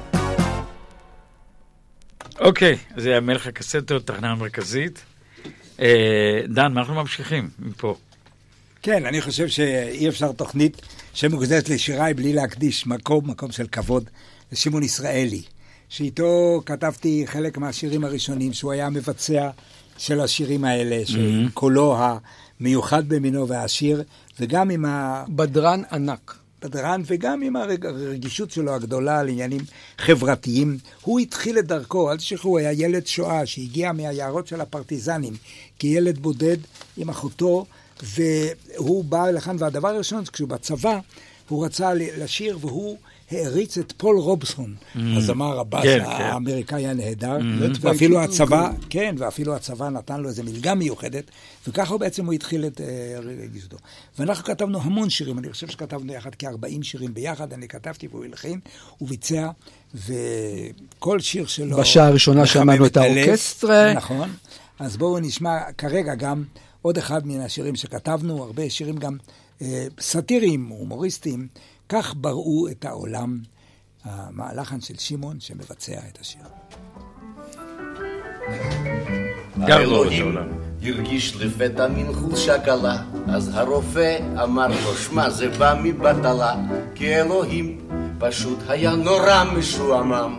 אוקיי, זה היה מלך הקסטות, תחנה המרכזית. דן, מה אנחנו ממשיכים מפה? כן, אני חושב שאי אפשר תוכנית שמוקדשת לשיריי בלי להקדיש מקום, מקום של כבוד, לשמעון ישראלי, שאיתו כתבתי חלק מהשירים הראשונים, שהוא היה מבצע של השירים האלה, שקולו המיוחד במינו והעשיר, וגם עם ה... בדרן ענק. בדרן, וגם עם הרגישות שלו הגדולה על עניינים חברתיים. הוא התחיל את דרכו, אל תשכחו, הוא היה ילד שואה שהגיע מהיערות של הפרטיזנים, כילד בודד עם אחותו, והוא בא לכאן, והדבר הראשון, כשהוא בצבא, הוא רצה לשיר, והוא העריץ את פול רובסון, הזמר הבאס האמריקאי הנהדר, ואפילו הצבא, כן, ואפילו הצבא נתן לו איזו מלגה מיוחדת, וככה בעצם הוא התחיל את רגישותו. ואנחנו כתבנו המון שירים, אני חושב שכתבנו יחד כ-ארבעים שירים ביחד, אני כתבתי והוא הלחין, הוא ביצע, וכל שיר שלו... בשעה הראשונה שמענו את האורקסטרה. נכון, אז בואו נשמע כרגע גם עוד אחד מן השירים שכתבנו, הרבה שירים גם סאטיריים, הומוריסטיים, כך בראו את העולם, המהלחן של שמעון שמבצע את השיר. האלוהים הרגיש לפתע מין חולשה קלה, אז הרופא אמר לו, שמה זה בא מבטלה, כי אלוהים פשוט היה נורא משועמם.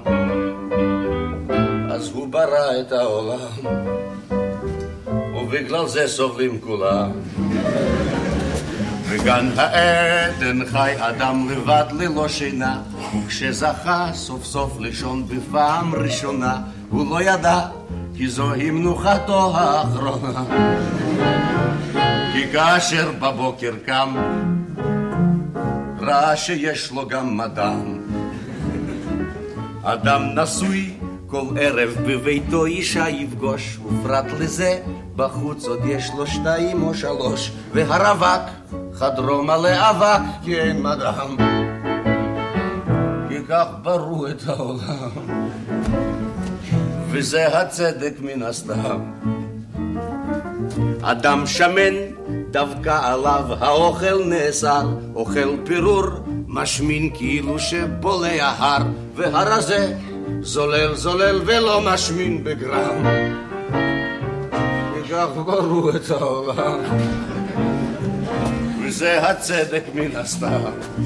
אז הוא ברא את העולם, ובגלל זה סובלים כולם. בגן העדן חי אדם לבד ללא שינה, וכשזכה סוף סוף לישון בפעם ראשונה, הוא לא ידע כי זוהי מנוחתו האחרונה. כי כאשר בבוקר קם, ראה שיש לו גם מדם. אדם נשוי כל ערב בביתו אישה יפגוש, ופרט לזה בחוץ עוד יש לו שתיים או שלוש, והרווק חדרו מלא אבק כי אין מדם. כי כך ברו את העולם, וזה הצדק מן הסתם. אדם שמן דווקא עליו האוכל נאסר, אוכל פירור משמין כאילו שבולע הר, והרזה זולל זולל ולא משמין בגרם. וכך ברו את העולם, וזה הצדק מן הסתם.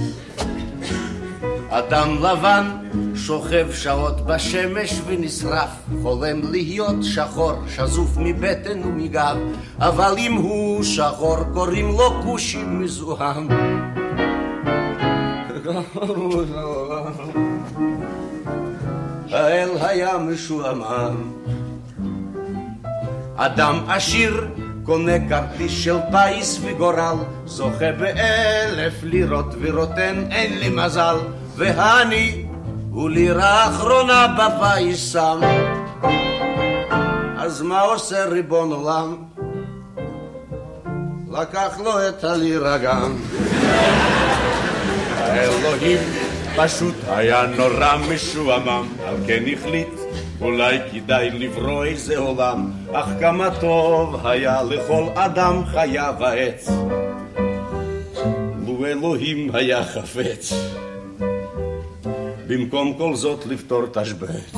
אדם לבן שוכב שעות בשמש ונשרף, חולם להיות שחור, שזוף מבטן ומגב, אבל אם הוא שחור קוראים לו כושי מזוהם. האל היה משועמם. אדם עשיר קונה כרטיס של פייס וגורל, זוכה באלף לירות ורוטן אין לי מזל, והני הוא לירה אחרונה בפייס שם. אז מה עושה ריבון עולם? לקח לו את הלירה גם. האלוהים פשוט היה נורא משועמם, על כן החליט אולי כדאי לברוא איזה עולם, אך כמה טוב היה לכל אדם חיה ועץ, לו אלוהים היה חפץ במקום כל זאת לפתור תשבץ.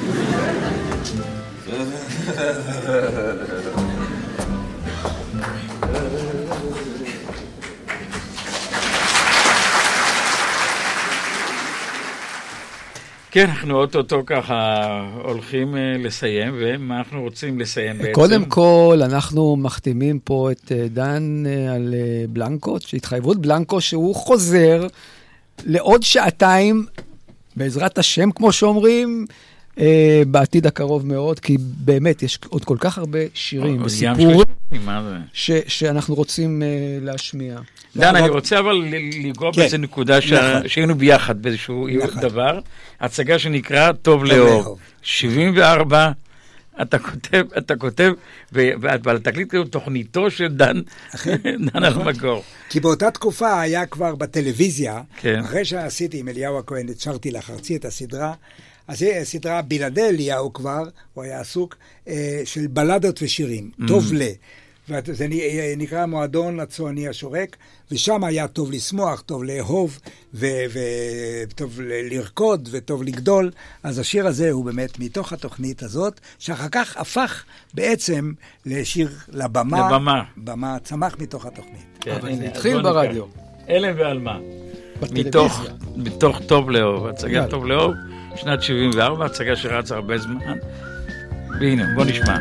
כן, אנחנו אוטוטו ככה הולכים לסיים, ומה אנחנו רוצים לסיים בעצם? קודם כל, אנחנו מחתימים פה את דן על בלנקו, שהתחייבות בלנקו שהוא חוזר לעוד שעתיים, בעזרת השם, כמו שאומרים, בעתיד הקרוב מאוד, כי באמת יש עוד כל כך הרבה שירים וסיפורים שאנחנו רוצים להשמיע. דן, אני רוצה אבל לגוע באיזו נקודה שהיינו ביחד באיזשהו דבר, הצגה שנקרא טוב לאור. שבעים וארבע, אתה כותב, אתה כותב, ועל תקליט כאילו תוכניתו של דן, דן המקור. כי באותה תקופה היה כבר בטלוויזיה, אחרי שעשיתי עם אליהו הכהן, שרתי לך ארצי את הסדרה, אז סדרה בלעדי אליהו כבר, הוא היה עסוק, של בלדות ושירים, טוב ל. וזה נקרא מועדון הצועני השורק, ושם היה טוב לשמוח, טוב לאהוב, וטוב לרקוד, וטוב לגדול. אז השיר הזה הוא באמת מתוך התוכנית הזאת, שאחר כך הפך בעצם לשיר לבמה. לבמה. במה צמח מתוך התוכנית. התחיל ברדיו. אלם ועלמה. מתוך טוב לאהוב. הצגה טוב לאהוב, שנת שבעים וארבע, הצגה שרץ הרבה זמן. והנה, בוא נשמע.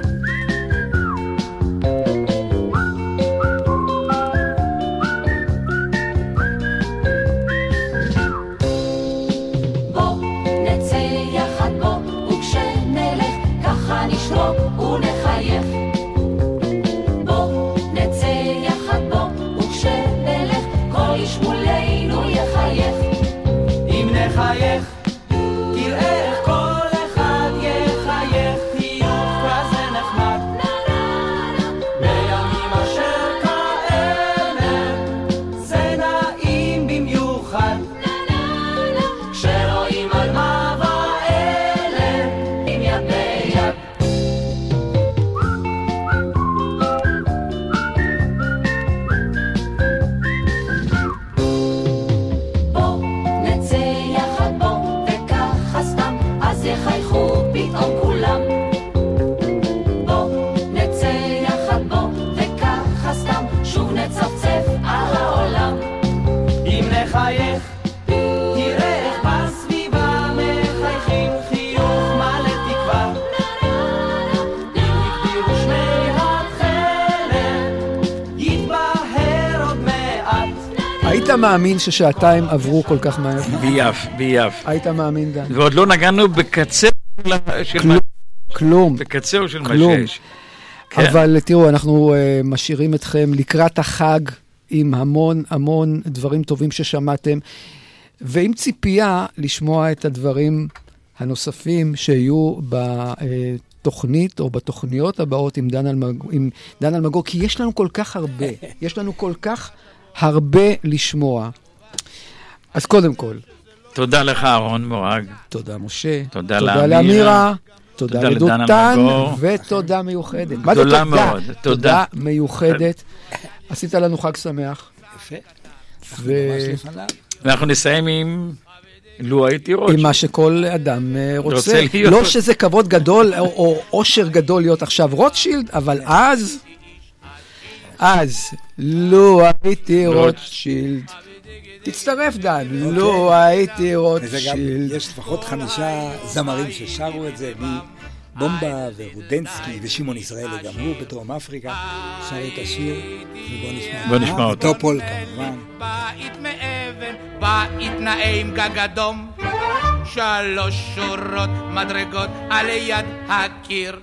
היית מאמין ששעתיים עברו כל כך מהר? ביף, ביף. היית מאמין, דן? ועוד לא נגענו בקצה של כלום, כלום. בקצהו של כלום. משש. כן. אבל תראו, אנחנו uh, משאירים אתכם לקראת החג עם המון המון דברים טובים ששמעתם, ועם ציפייה לשמוע את הדברים הנוספים שיהיו בתוכנית או בתוכניות הבאות עם דן אלמגור, עם דן אלמגור, כי יש לנו כל כך הרבה, יש לנו כל כך הרבה לשמוע. אז קודם כל, תודה לך אהרון מורג. תודה משה. תודה תודה לאמירה. לאמירה. תודה לדן לדותן, אלמגור. ותודה מיוחדת. גדולה מאוד. תודה. תודה. תודה מיוחדת. עשית לנו חג שמח. יפה. ו... ואנחנו נסיים עם לו הייתי רוטשילד. עם מה שכל אדם רוצה. רוצה להיות. לא שזה כבוד גדול או, או אושר גדול להיות עכשיו רוטשילד, אבל אז, אז, לו הייתי רוטשילד. תצטרף דן, לו הייתי רוטשילד. יש לפחות חמישה זמרים ששרו את זה, מבומבה ורודנסקי ושמעון ישראלי, גם הוא בדרום אפריקה, שר את השיר, ובוא נשמע. בוא נשמע אותו. טופול כמובן. בית מאבן, בית נעים גג אדום, שלוש שורות מדרגות על יד הקיר.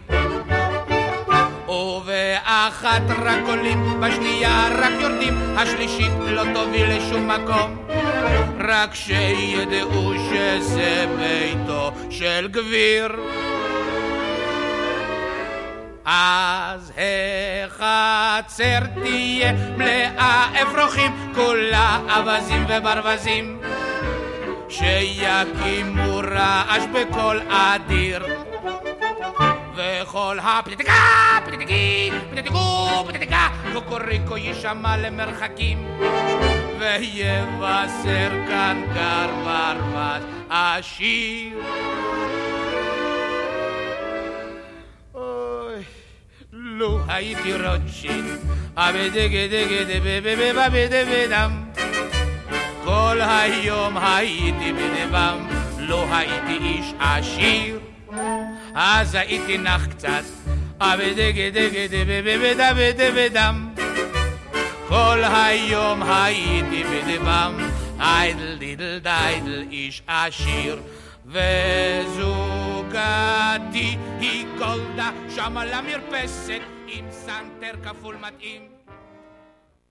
ובאחת רק עולים, בשנייה רק יורדים, השלישית לא תוביל לשום מקום, רק שידעו שזה ביתו של גביר. אז החצר תהיה מלאה אפרוחים, כולה אבזים וברווזים, שיקימו רעש בכל אדיר, וכל הפליטיקה, פליטיקי, פליטיקו, פליטיקה, קוקוריקו יישמע למרחקים, ויבשר כאן גר ברווז עשיר. אוי, לו הייתי רוטשילד, אבדגדגדבבבבבדם, כל היום הייתי בדבם, לא הייתי איש עשיר, אז הייתי נח קצת, אבדגדגדבבבבדם, כל היום הייתי בדבם, איידל דידל דיידל איש עשיר. וזוגתי היא גולדה, שם על המרפסת עם סנטר כפול מתאים.